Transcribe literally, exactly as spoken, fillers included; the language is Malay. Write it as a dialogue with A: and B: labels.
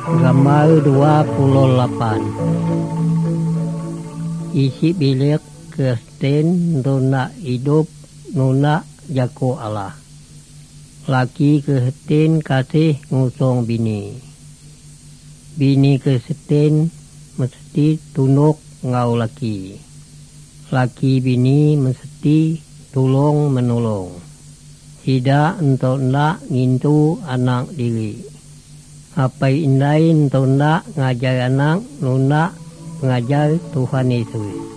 A: Gambar dua puluh delapan. Isi bilik Kristen nuna hidup nuna jago Allah. Laki Kristen kasih ngusung bini. Bini Kristen mesti tunduk ngau laki. Laki bini mesti tulung menolong. Tidak untuk ndak ngintu anak diri. Apa indai untuk ndak ngajar anak nunda ngajar Tuhan Yesus.